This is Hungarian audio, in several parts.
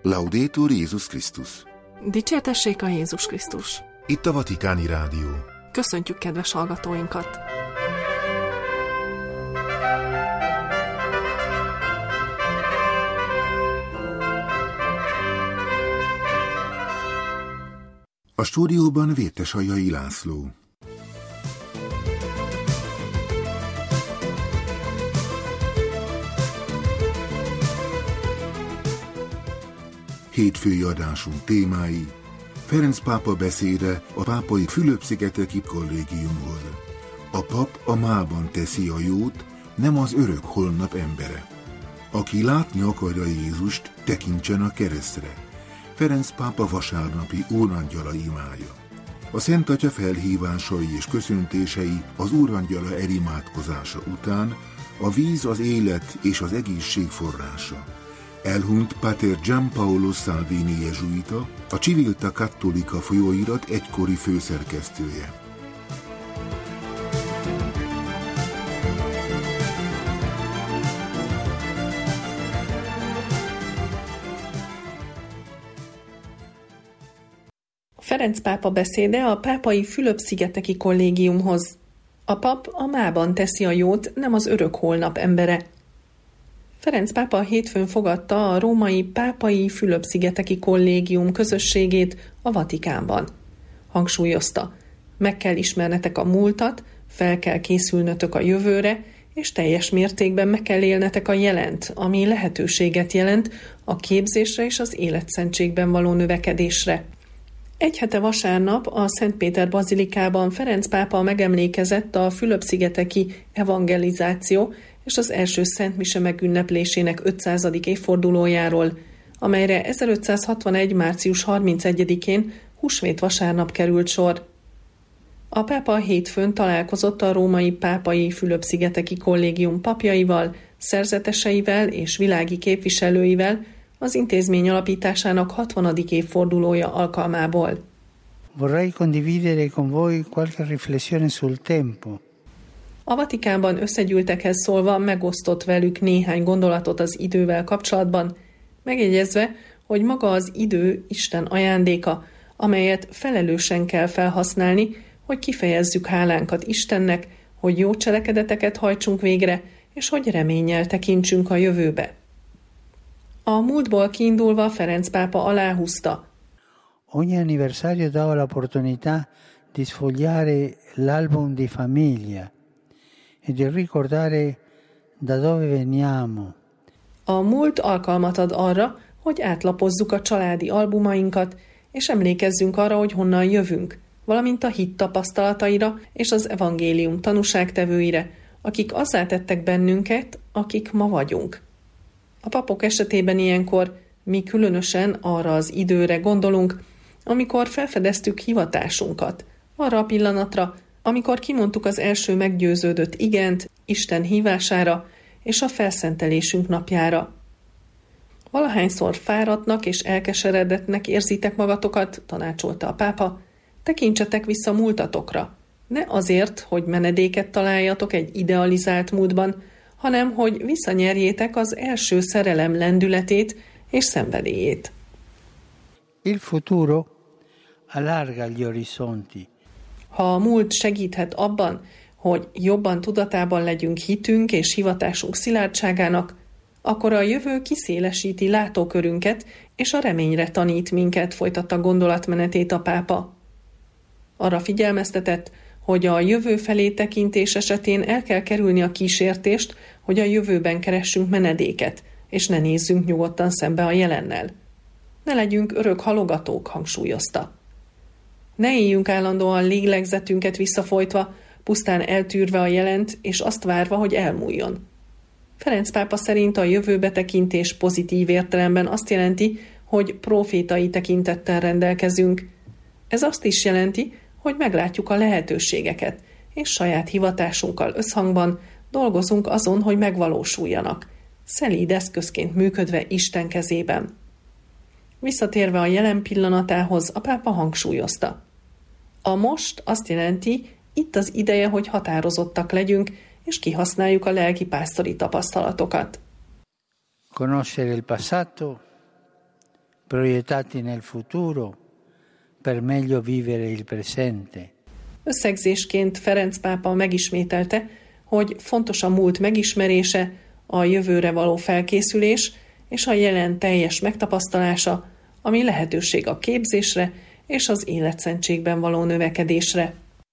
Laudetur Jézus Krisztus. Dicsértessék a Jézus Krisztus. Itt a Vatikáni Rádió. Köszöntjük kedves hallgatóinkat! A stúdióban Vértesajai László. Hétfői adásunk témái: Ferenc pápa beszéde a pápai Fülöp-szigeteki kollégiumhoz. A pap a mában teszi a jót, nem az örök holnap embere. Aki látni akarja Jézust, tekintsen a keresztre. Ferenc pápa vasárnapi úrangyala imája. A Szent Atya felhívásai és köszöntései az úrangyala elimádkozása után a víz az élet és az egészség forrása. Elhunyt Pater Giampaolo Salvini jezsuita, a Civiltà Cattolica folyóirat egykori főszerkesztője. Ferenc pápa beszéde a pápai Fülöp-szigeteki kollégiumhoz. A pap a mában teszi a jót, nem az örök holnap embere. Ferenc pápa hétfőn fogadta a római pápai Fülöp-szigeteki kollégium közösségét a Vatikánban. Hangsúlyozta: meg kell ismernetek a múltat, fel kell készülnötök a jövőre, és teljes mértékben meg kell élnetek a jelent, ami lehetőséget jelent a képzésre és az életszentségben való növekedésre. Egy hete vasárnap a Szent Péter bazilikában Ferenc pápa megemlékezett a Fülöp-szigeteki evangelizáció és az első Szent Mise megünneplésének 500. évfordulójáról, amelyre 1561. március 31-én húsvét vasárnap került sor. A pápa hétfőn találkozott a római pápai Fülöp-szigeteki kollégium papjaival, szerzeteseivel és világi képviselőivel az intézmény alapításának 60. évfordulója alkalmából. Vorrei condividere con voi qualche riflessione sul tempo. A Vatikánban összegyűltekhez szólva megosztott velük néhány gondolatot az idővel kapcsolatban, megjegyezve, hogy maga az idő Isten ajándéka, amelyet felelősen kell felhasználni, hogy kifejezzük hálánkat Istennek, hogy jó cselekedeteket hajtsunk végre, és hogy reménnyel tekintsünk a jövőbe. A múltból kiindulva Ferenc pápa aláhúzta: Ogni anniversario dava l'opportunità di sfogliare l'album di famiglia e di ricordare da dove veniamo. A múlt alkalmat ad arra, hogy átlapozzuk a családi albumainkat, és emlékezzünk arra, hogy honnan jövünk, valamint a hit tapasztalataira és az evangélium tanúságtevőire, akik azzá tettek bennünket, akik ma vagyunk. A papok esetében ilyenkor mi különösen arra az időre gondolunk, amikor felfedeztük hivatásunkat, arra a pillanatra, amikor kimondtuk az első meggyőződött igent Isten hívására és a felszentelésünk napjára. Valahányszor fáradtnak és elkeseredetnek érzitek magatokat, tanácsolta a pápa, tekintsetek vissza múltatokra, ne azért, hogy menedéket találjatok egy idealizált múltban, hanem hogy visszanyerjétek az első szerelem lendületét és szenvedélyét. Il futuro allarga gli orizzonti. Ha a múlt segíthet abban, hogy jobban tudatában legyünk hitünk és hivatásunk szilárdságának, akkor a jövő kiszélesíti látókörünket, és a reményre tanít minket, folytatta gondolatmenetét a pápa. Arra figyelmeztetett, hogy a jövő felé tekintés esetén el kell kerülni a kísértést, hogy a jövőben keressünk menedéket, és ne nézzünk nyugodtan szembe a jelennel. Ne legyünk örök halogatók, hangsúlyozta. Ne éljünk állandóan lélegzetünket visszafolytva, pusztán eltűrve a jelent, és azt várva, hogy elmúljon. Ferenc pápa szerint a jövőbe tekintés pozitív értelemben azt jelenti, hogy profétai tekintettel rendelkezünk. Ez azt is jelenti, hogy meglátjuk a lehetőségeket, és saját hivatásunkkal összhangban dolgozunk azon, hogy megvalósuljanak, szelíd eszközként működve Isten kezében. Visszatérve a jelen pillanatához, a pápa hangsúlyozta: a most azt jelenti, itt az ideje, hogy határozottak legyünk, és kihasználjuk a lelkipásztori tapasztalatokat. Conoscere il passato proiettati nel futuro per meglio vivere il presente. Összegzésként Ferenc pápa megismételte, hogy fontos a múlt megismerése, a jövőre való felkészülés és a jelen teljes megtapasztalása, ami lehetőség a képzésre és az életszentségben való növekedésre.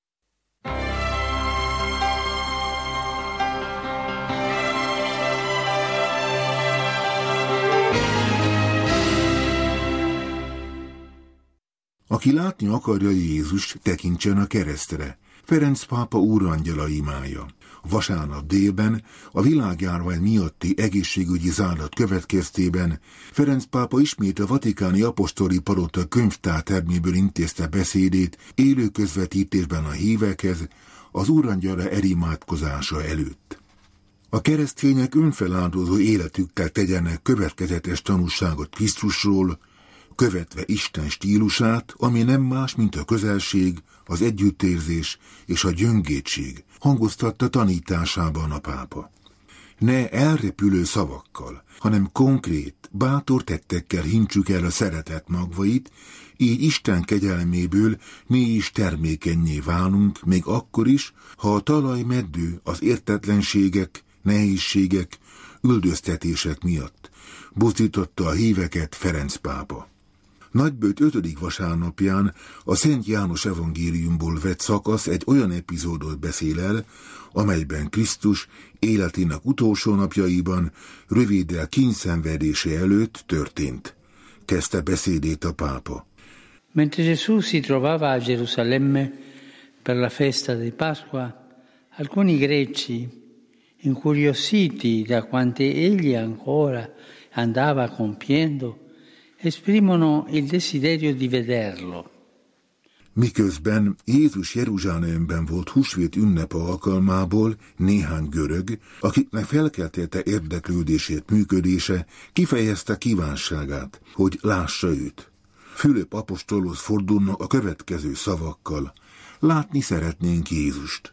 Aki látni akarja Jézust, tekintsen a keresztre. Ferenc pápa úrangyala imája. Vasárnap délben, a világjárvány miatti egészségügyi zárlat következtében Ferenc pápa ismét a vatikáni apostoli palota könyvtárterméből intézte beszédét élő közvetítésben a hívekhez, az úrangyala elimádkozása előtt. A keresztények önfeláldozó életükkel tegyenek következetes tanúságot Krisztusról, követve Isten stílusát, ami nem más, mint a közelség, az együttérzés és a gyöngédség, hangoztatta tanításában a pápa. Ne elrepülő szavakkal, hanem konkrét, bátor tettekkel hintsük el a szeretet magvait, így Isten kegyelméből mi is termékennyé válunk, még akkor is, ha a talaj meddő az értetlenségek, nehézségek, üldöztetések miatt, buzdította a híveket Ferenc pápa. Nagybőt 5. vasárnapján a Szent János evangéliumból vett szakasz egy olyan epizódot beszél el, amelyben Krisztus életének utolsó napjaiban röviddel kínyszenvedése előtt történt. Kezdte beszédét a pápa. Mentre Gesù si trovava a Gerusalemme per la festa di Pasqua, alcuni greci, incuriositi da quante egli ancora andava compiendo, esprimono il desiderio di vederlo. Miközben Jézus Jeruzsálemben volt húsvét ünnep alkalmából, néhány görög, akiknek felkeltette érdeklődését működése, kifejezte kívánságát, hogy lássa őt. Fülöp apostolhoz fordulnak a következő szavakkal: látni szeretnénk Jézust.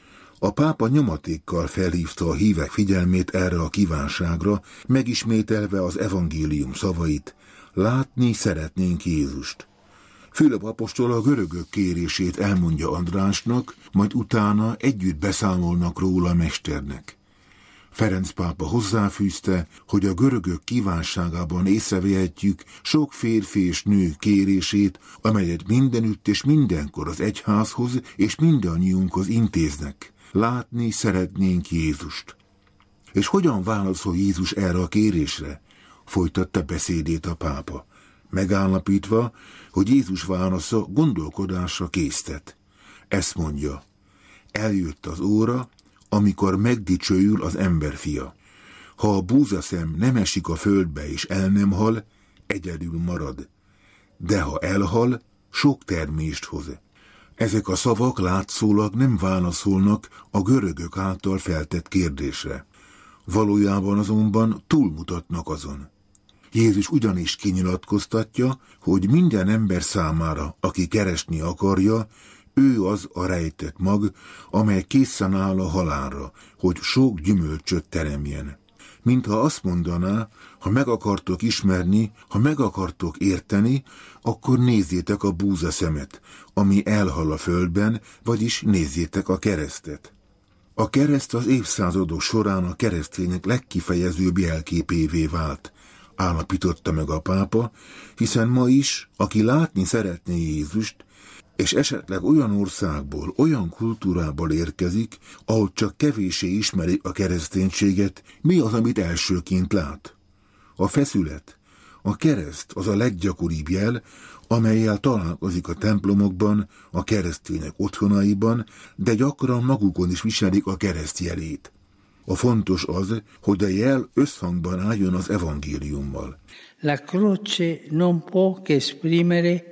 A pápa nyomatékkal felhívta a hívek figyelmét erre a kívánságra, megismételve az evangélium szavait: látni szeretnénk Jézust. Fülöp apostol a görögök kérését elmondja Andrásnak, majd utána együtt beszámolnak róla a mesternek. Ferenc pápa hozzáfűzte, hogy a görögök kívánságában észrevehetjük sok férfi és nő kérését, amelyet mindenütt és mindenkor az egyházhoz és mindannyiunkhoz intéznek. Látni szeretnénk Jézust. És hogyan válaszol Jézus erre a kérésre? Folytatta beszédét a pápa, megállapítva, hogy Jézus válasza gondolkodásra késztet. Ezt mondja: eljött az óra, amikor megdicsőül az emberfia. Ha a búzaszem nem esik a földbe és el nem hal, egyedül marad. De ha elhal, sok termést hoz. Ezek a szavak látszólag nem válaszolnak a görögök által feltett kérdésre. Valójában azonban túlmutatnak azon. Jézus ugyanis kinyilatkoztatja, hogy minden ember számára, aki keresni akarja, ő az a rejtett mag, amely készen áll a halálra, hogy sok gyümölcsöt teremjen. Mintha azt mondaná, ha meg akartok ismerni, ha meg akartok érteni, akkor nézzétek a búzaszemet, ami elhal a földben, vagyis nézzétek a keresztet. A kereszt az évszázadok során a keresztények legkifejezőbb jelképévé vált, állapította meg a pápa, hiszen ma is, aki látni szeretné Jézust, és esetleg olyan országból, olyan kultúrából érkezik, ahol csak kevéssé ismeri a kereszténységet, mi az, amit elsőként lát? A feszület, a kereszt az a leggyakoribb jel, amellyel találkozik a templomokban, a keresztények otthonaiban, de gyakran magukon is viselik a kereszt jelét. A fontos az, hogy a jel összhangban álljon az evangéliummal. La croce non può che esprimere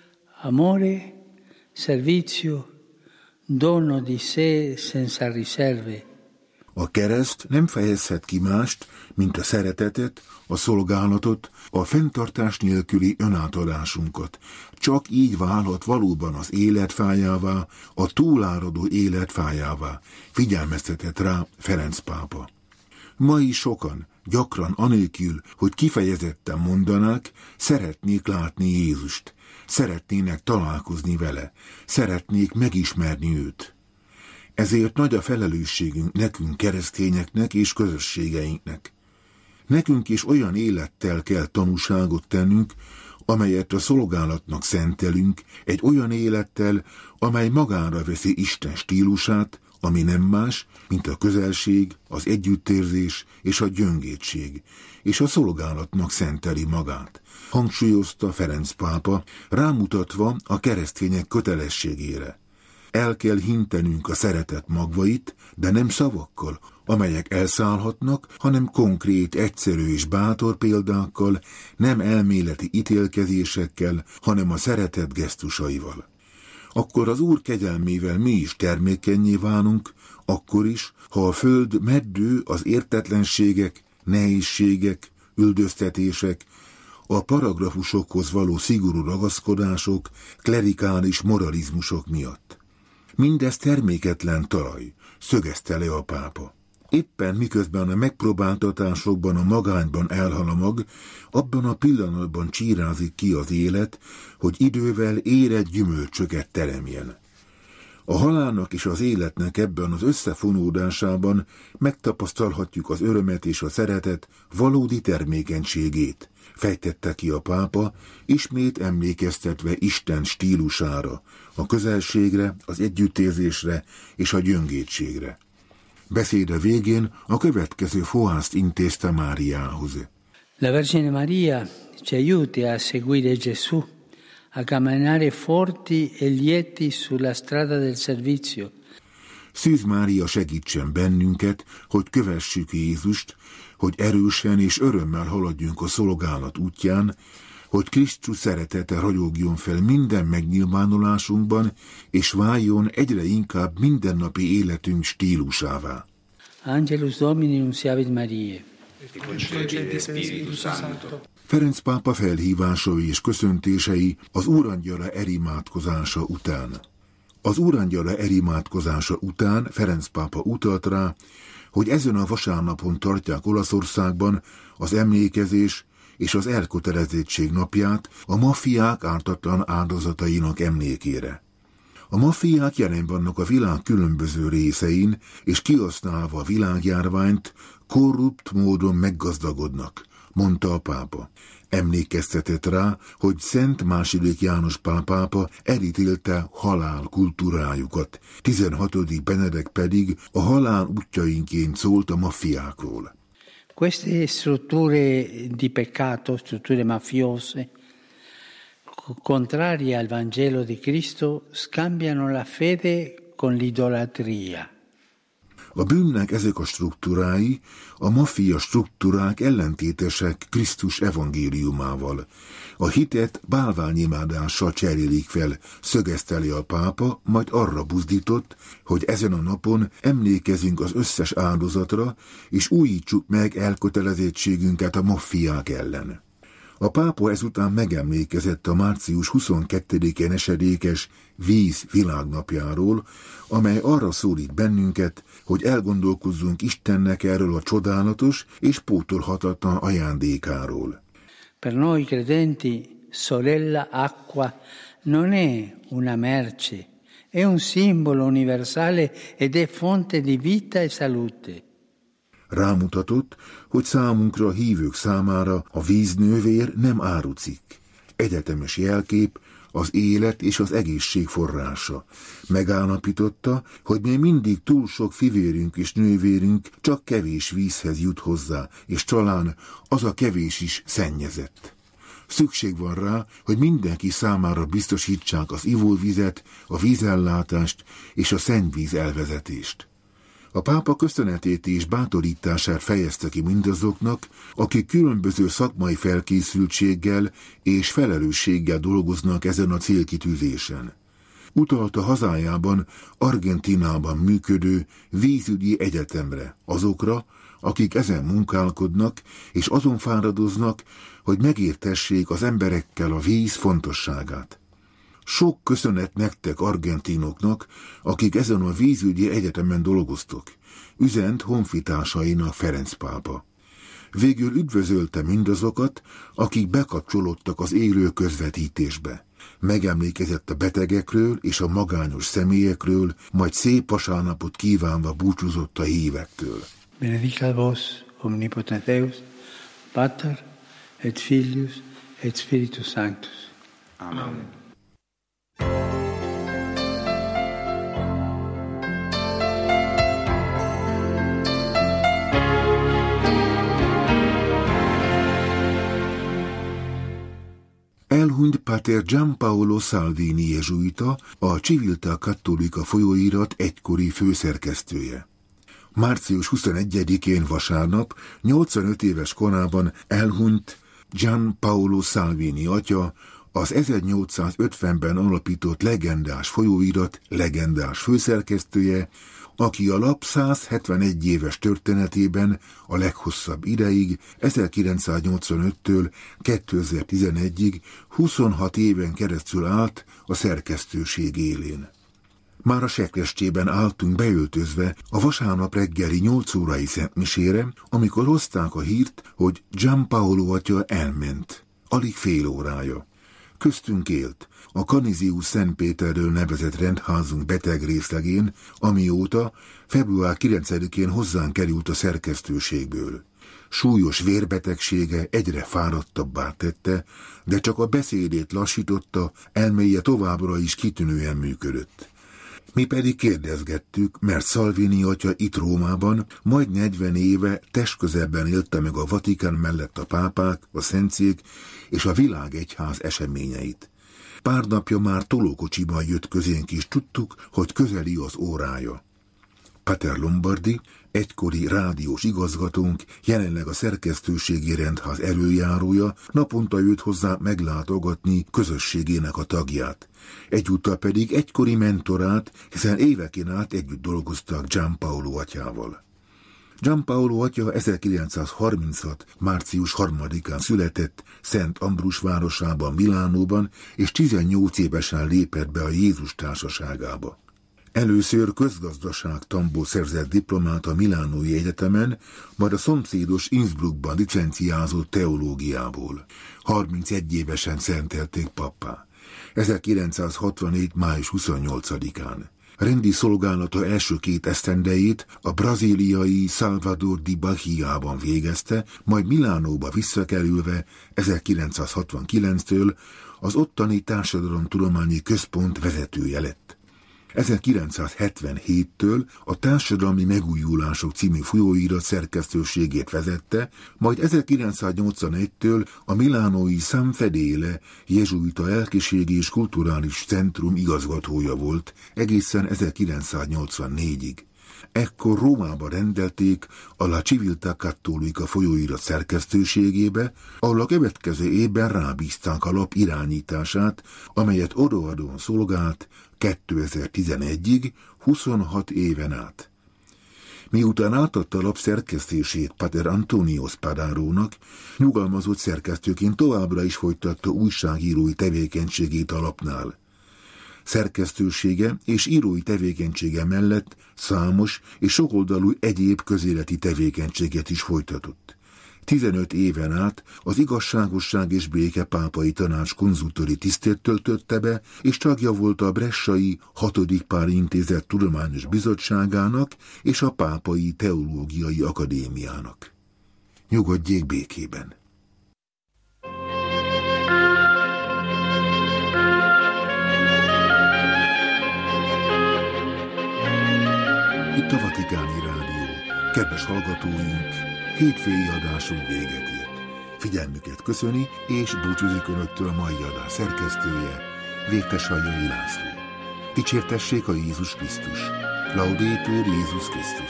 amore, servizio, dono di sé senza riserve. A kereszt nem fejezhet ki mást, mint a szeretetet, a szolgálatot, a fenntartás nélküli önátadásunkat. Csak így válhat valóban az életfájává, a túláradó életfájává, figyelmeztetett rá Ferenc pápa. Mai sokan, gyakran anélkül, hogy kifejezetten mondanák, szeretnék látni Jézust, szeretnének találkozni vele, szeretnék megismerni őt. Ezért nagy a felelősségünk nekünk keresztényeknek és közösségeinknek. Nekünk is olyan élettel kell tanúságot tennünk, amelyet a szolgálatnak szentelünk, egy olyan élettel, amely magára veszi Isten stílusát, ami nem más, mint a közelség, az együttérzés és a gyöngédség, és a szolgálatnak szenteli magát, hangsúlyozta Ferenc pápa, rámutatva a keresztények kötelességére. El kell hintenünk a szeretet magvait, de nem szavakkal, amelyek elszállhatnak, hanem konkrét, egyszerű és bátor példákkal, nem elméleti ítélkezésekkel, hanem a szeretet gesztusaival. Akkor az Úr kegyelmével mi is termékennyé válunk, akkor is, ha a föld meddő az értetlenségek, nehézségek, üldöztetések, a paragrafusokhoz való szigorú ragaszkodások, klerikális moralizmusok miatt. Mindez terméketlen talaj, szögezte le a pápa. Éppen miközben a megpróbáltatásokban, a magányban elhal a mag, abban a pillanatban csírázik ki az élet, hogy idővel érett gyümölcsöket teremjen. A halálnak és az életnek ebben az összefonódásában megtapasztalhatjuk az örömet és a szeretet valódi termékenységét, fejtette ki a pápa, ismét emlékeztetve Isten stílusára, a közelségre, az együttérzésre és a gyöngétségre. Beszéde végén a következő fohászt intézte Máriához. La Vergine Maria ci aiuti a seguire Gesù, a camminare forti e lieti sulla strada del servizio. Szűz Mária segítsen bennünket, hogy kövessük Jézust, hogy erősen és örömmel haladjunk a szolgálat útján, hogy Krisztus szeretete ragyogjon fel minden megnyilvánulásunkban, és váljon egyre inkább mindennapi életünk stílusává. Angelus Domini nunciavit Mariae. Ferenc pápa felhívásai és köszöntései az Úrangyala erimádkozása után. Az Úrangyala erimádkozása után Ferenc pápa utalt rá, hogy ezen a vasárnapon tartják Olaszországban az emlékezés és az elkötelezettség napját a maffiák ártatlan áldozatainak emlékére. A maffiák jelen vannak a világ különböző részein, és kihasználva a világjárványt korrupt módon meggazdagodnak, mondta a pápa. Emlékeztetett rá, hogy Szent II. János Pál pápa elítélte halál kultúrájukat, 16. Benedek pedig a halál útjainként szólt a maffiákról. Queste strutture di peccato, strutture mafiose, contrarie al Vangelo di Cristo, scambiano la fede con l'idolatria. A bűnnek ezek a struktúrái, a maffia struktúrák ellentétesek Krisztus evangéliumával. A hitet bálványimádással cserélik fel, szögezte le a pápa, majd arra buzdított, hogy ezen a napon emlékezünk az összes áldozatra, és újítsuk meg elkötelezettségünket a maffiák ellen. A pápa ezután megemlékezett a március 22-én esedékes víz világnapjáról, amely arra szólít bennünket, hogy elgondolkozzunk Istennek erről a csodálatos és pótolhatatlan ajándékáról. Per noi credenti, sorella acqua non è una merce, è un simbolo universale ed è fonte di vita e salute. Rámutatott, hogy számunkra, hívők számára a víznővér nem árucikk, egyetemes jelkép, az élet és az egészség forrása. Megállapította, hogy még mindig túl sok fivérünk és nővérünk csak kevés vízhez jut hozzá, és talán az a kevés is szennyezett. Szükség van rá, hogy mindenki számára biztosítsák az ivóvizet, a vízellátást és a szennyvíz elvezetést. A pápa köszönetét és bátorítását fejezte ki mindazoknak, akik különböző szakmai felkészültséggel és felelősséggel dolgoznak ezen a célkitűzésen. Utalta hazájában, Argentínában működő vízügyi egyetemre, azokra, akik ezen munkálkodnak és azon fáradoznak, hogy megértessék az emberekkel a víz fontosságát. Sok köszönet nektek, argentinoknak, akik ezen a vízügyi egyetemen dolgoztok, üzent honfitársainak Ferenc pápa. Végül üdvözölte mindazokat, akik bekapcsolódtak az élő közvetítésbe. Megemlékezett a betegekről és a magányos személyekről, majd szép vasárnapot kívánva búcsúzott a hívektől. Benedicat vos, omnipotens Deus, Pater, et Filius, et Spiritus Sanctus. Amen. Elhunyt Pater Giampaolo Salvini jezsuita, a Civiltà Cattolica folyóirat egykori főszerkesztője. Március 21-én vasárnap, 85 éves korában elhunyt Giampaolo Salvini atya, az 1850-ben alapított legendás folyóirat legendás főszerkesztője, aki a lap 171 éves történetében a leghosszabb ideig, 1985-től 2011-ig 26 éven keresztül állt a szerkesztőség élén. Már a sekrestjében álltunk beöltözve a vasárnap reggeli 8 órai szentmisére, amikor hozták a hírt, hogy Giampaolo atya elment. Alig fél órája. Köztünk élt, a Canisius Szentpéterről nevezett rendházunk beteg részlegén, amióta február 9-én hozzánk került a szerkesztőségből. Súlyos vérbetegsége egyre fáradtabbá tette, de csak a beszédét lassította, elméje továbbra is kitűnően működött. Mi pedig kérdezgettük, mert Salvini atya itt Rómában majd 40 éve testközelben élte meg a Vatikán mellett a pápák, a szentszék és a világegyház eseményeit. Pár napja már tolókocsiban jött közénk is, tudtuk, hogy közeli az órája. Pater Lombardi, egykori rádiós igazgatónk, jelenleg a szerkesztőségi rendház előjárója, naponta jött hozzá meglátogatni közösségének a tagját. Egyúttal pedig egykori mentorát, hiszen éveken át együtt dolgoztak Giampaolo atyával. Giampaolo atya 1936. március 3-án született Szent Ambrus városában, Milánóban, és 18 évesen lépett be a Jézus társaságába. Először közgazdaságtanból szerzett diplomát a Milánói Egyetemen, majd a szomszédos Innsbruckban licenciázott teológiából. 31 évesen szentelték pappá. 1964. május 28-án. Rendi szolgálata első 2 esztendejét a brazíliai Salvador de Bahiában végezte, majd Milánóba visszakerülve 1969-től az ottani társadalomtudományi központ vezetője lett. 1977-től a Társadalmi Megújulások című folyóirat szerkesztőségét vezette, majd 1981-től a milánói San Fedele jezsuita lelkiségi és kulturális centrum igazgatója volt, egészen 1984-ig. Ekkor Rómába rendelték a La Civiltà Cattolica folyóirat szerkesztőségébe, ahol a következő évben rábízták a lap irányítását, amelyet odaadóan szolgált 2011-ig, 26 éven át. Miután átadta a lap szerkesztését Pater Antonio Spadarónak, nyugalmazott szerkesztőként továbbra is folytatta újságírói tevékenységét a lapnál. Szerkesztősége és írói tevékenysége mellett számos és sokoldalú egyéb közéleti tevékenységet is folytatott. 15 éven át az Igazságosság és Béke Pápai Tanács konzultori tisztét töltötte be, és tagja volt a Bressai 6. Pál Intézet Tudományos Bizottságának és a Pápai Teológiai Akadémiának. Nyugodjék békében! Itt a Vatikáni Rádió. Kedves hallgatóink, hétfői adásunk véget ért. Figyelmüket köszöni és búcsúzik önöktől a mai adás szerkesztője, Vértes-Hajai László. Dicsértessék a Jézus Krisztus. Laudétur Jézus Krisztus.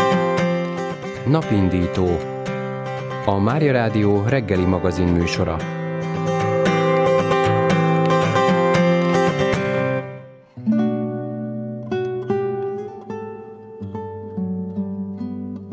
Napindító. A Mária Rádió reggeli magazin műsora.